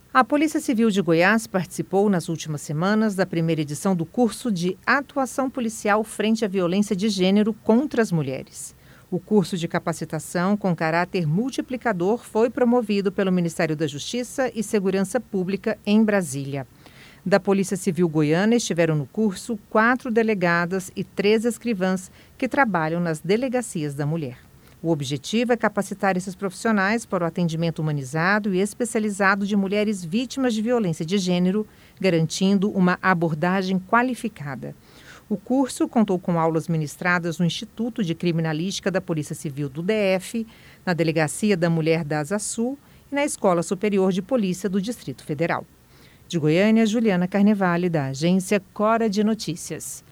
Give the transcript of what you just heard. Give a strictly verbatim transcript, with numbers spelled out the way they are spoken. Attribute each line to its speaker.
Speaker 1: A Polícia Civil de Goiás participou nas últimas semanas da primeira edição do curso de Atuação Policial frente à Violência de Gênero contra as Mulheres. O curso de capacitação com caráter multiplicador foi promovido pelo Ministério da Justiça e Segurança Pública em Brasília. Da Polícia Civil Goiana estiveram no curso quatro delegadas e três escrivãs que trabalham nas delegacias da mulher. O objetivo é capacitar esses profissionais para o atendimento humanizado e especializado de mulheres vítimas de violência de gênero, garantindo uma abordagem qualificada. O curso contou com aulas ministradas no Instituto de Criminalística da Polícia Civil do D F, na Delegacia da Mulher da Asa Sul e na Escola Superior de Polícia do Distrito Federal. De Goiânia, Juliana Carnevale, da agência Cora de Notícias.